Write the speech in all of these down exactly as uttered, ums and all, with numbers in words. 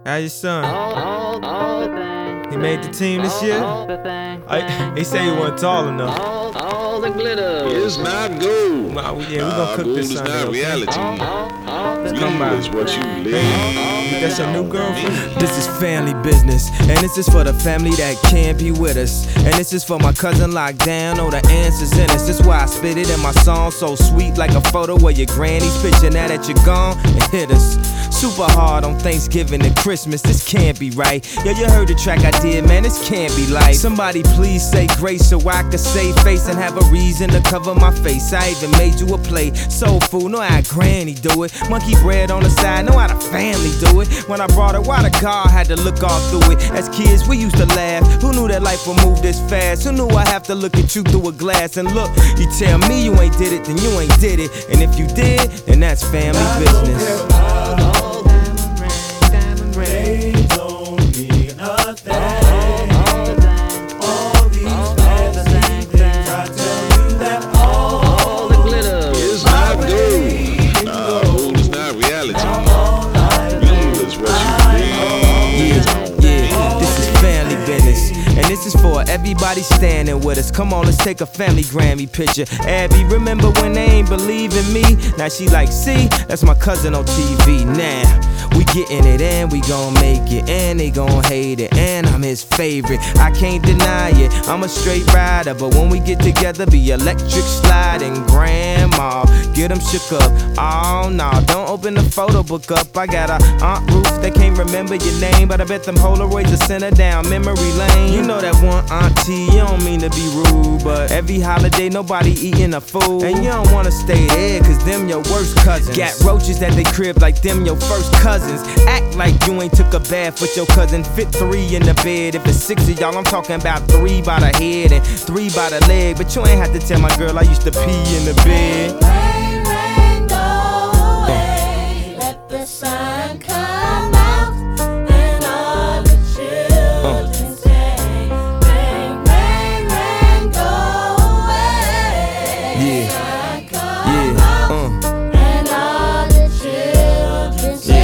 How your son? He made the team this year? I, they say he wasn't tall enough. All the glitter is not gold. Nah, yeah, we gonna uh, cook gold this is Sunday, not okay? reality. Let's come by. Real is what you live. You got your new girlfriend? This is family business, and this is for the family that can't be with us. And this is for my cousin locked down, oh the answers in us. That's why I spit it in my song, so sweet like a photo of your granny's picture. Now that you're gone, it hit us super hard on Thanksgiving and Christmas. This can't be right. Yo, you heard the track I did, man, this can't be life. Somebody please say grace so I could save face and have a reason to cover my face. I even made you a plate, soul food, know how granny do it. Monkey bread on the side, know how the family do it. When I brought her, why the car had to look all through it. As kids, we used to laugh. Who knew that life would move this fast? Who knew I have to look at you through a glass? And look, you tell me you ain't did it, then you ain't did it. And if you did, then that's family business. This is for everybody standing with us. Come on, let's take a family Grammy picture. Abby, remember when they ain't believe in me? Now she like, see, that's my cousin on T V. Now, we getting it and we gon' make it. And they gon' hate it, and I'm his favorite. I can't deny it, I'm a straight rider. But when we get together, be electric sliding. Grandma, get them shook up. Oh no, don't open the photo book up. I got a Aunt Ruth that can't remember your name, but I bet them Polaroids are sent her down memory lane. You know that one auntie, you don't mean to be rude, but every holiday nobody eating a food. And you don't wanna stay there, cause them your worst cousins. Got roaches at they crib like them your first cousins. Act like you ain't took a bath with your cousin. Fit three in the bed. If it's six of y'all, I'm talking about three by the head and three by the leg. But you ain't have to tell my girl I used to pee in the bed. Rain, rain, go away. Let the sun come out and all the children say, rain, rain, rain, go away. Yeah, Sun come yeah, out uh. and all the children say.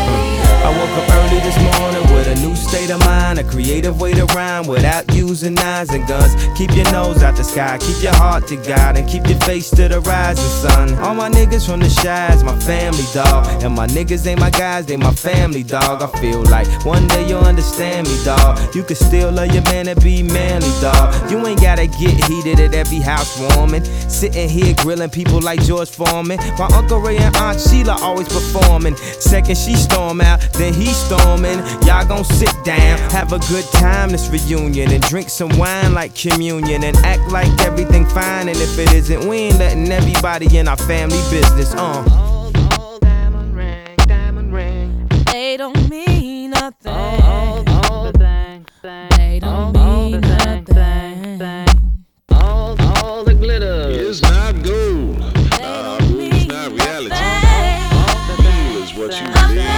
I woke up early this morning with a new state of mind, a creative way to rhyme without using knives and guns. Keep your nose out the sky, keep your heart to God, and keep your face to the rising sun. All my niggas from the Shies, my family, dog. And my niggas ain't my guys, they my family, dog. I feel like one day you'll understand me, dog. You can still love your man and be manly, dog. You ain't gotta get heated at every housewarming. Sitting here grilling people like George Foreman. My Uncle Ray and Aunt Sheila always performing. Second she storm out, then he storming. Y'all gon' sit down, have a good time this reunion, and drink some wine like communion, and act like everything fine. And if it isn't, we ain't letting everybody in our family business. Uh. All diamond ring, diamond ring. They don't mean nothing. All, all, all the thing, thing. They don't all, mean all the thing, thing, nothing. thing. All, all the glitter It's not gold. They Uh, don't gold is mean not reality. nothing. Real is what you live.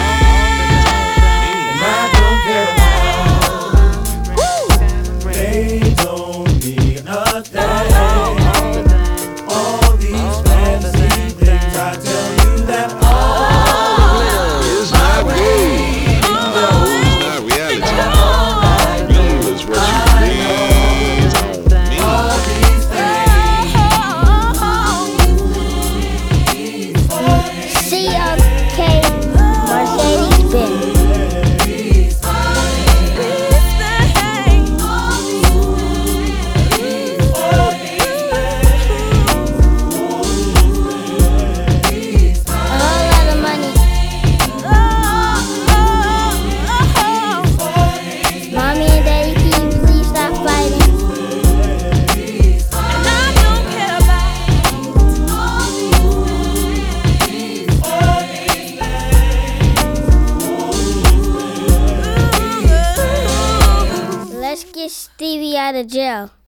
I don't care about. They don't mean nothing. All these fancy things, I tell you that all It's not gold. Gold is not reality. Real is what you live. C O K Mercedes-Benz. Let's get Stevie out of jail.